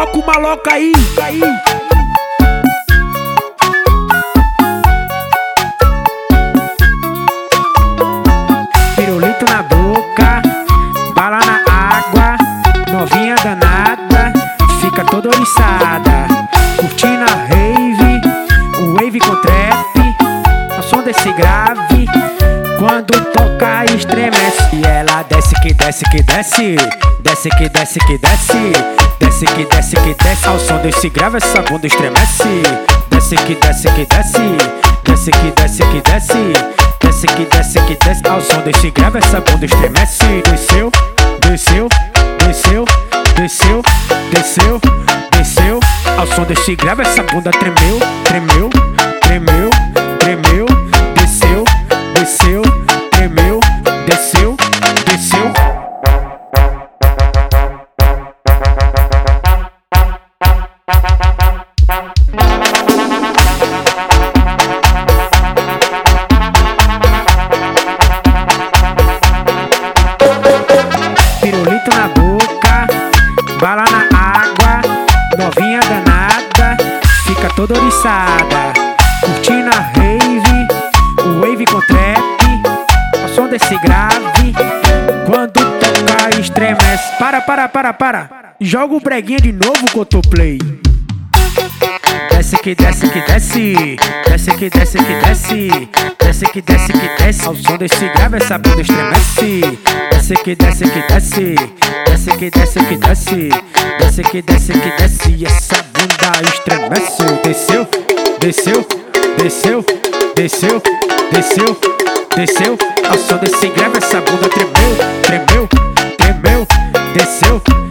coloca o maloca aí. Pirulito na boca, bala na água, novinha danada, fica toda oriçada, curtindo a rave, o wave com trap, ao som desse grave, quando toca estremece. E ela desce que desce que desce, desce que desce que desce, desce que desce que desce, ao som desse grave essa bunda estremece. Desce que desce que desce, desce que desce que desce, desce que desce que desce, ao som desse grave essa bunda estremece. Desceu, desceu, desceu, desceu, desceu, desceu, ao som desse grave essa bunda tremeu, tremeu, tremeu, tremeu, desceu, desceu, tremeu, desceu, desceu. Pirulito na boca, bala na água, novinha danada, fica toda oriçada, curtindo a rave, o wave com trap, ao som desse grave, quando toca estremece. Para, joga o breguinha de novo, Cotoplay. Desce que desce que desce, desce que desce que desce, desce que desce que desce, ao som desse grave essa bunda estremece. Desce que desce que desce, desce que desce que desce, desce que desce que desce, e essa bunda estremece. Desceu, desceu, desceu, desceu, desceu, desceu, ao som desse grave essa bunda tremeu, tremeu, tremeu, desceu.